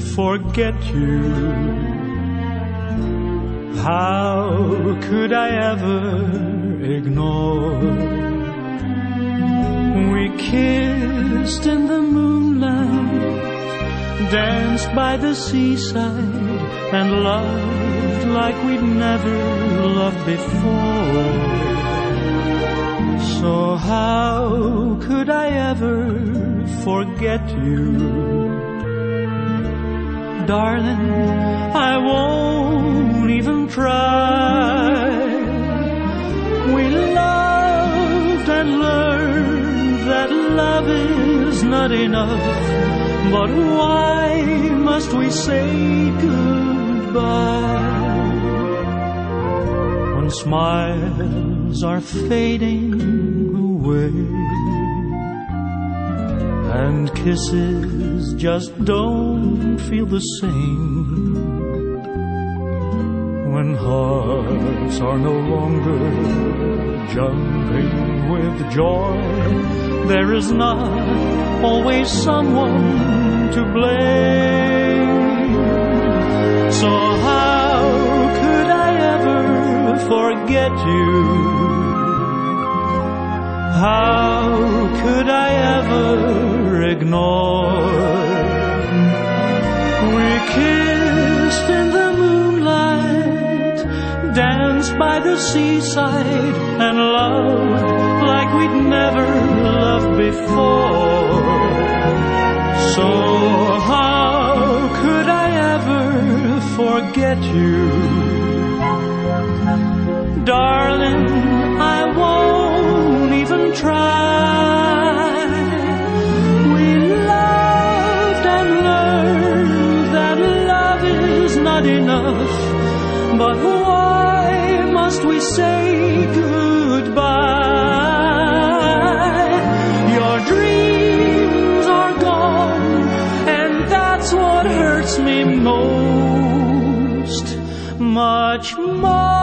forget you. How could I ever ignore? We kissed in the moonlight, danced by the seaside, and loved like we'd never loved before. So how could I ever forget you? Darling, I won't even try. We loved and learned that love is not enough. But why must we say goodbye? When smiles are fading away and kisses just don't feel the same, when hearts are no longer jumping with joy, there is not always someone to blame. So how could I ever forget you? How could I ever ignore? We kissed in the moonlight, danced by the seaside, and loved like we'd never loved before. So how could I ever forget you? Darling, I won't even try. We loved and learned that love is not enough. But why must we say goodbye? Your dreams are gone, and that's what hurts me most, much more.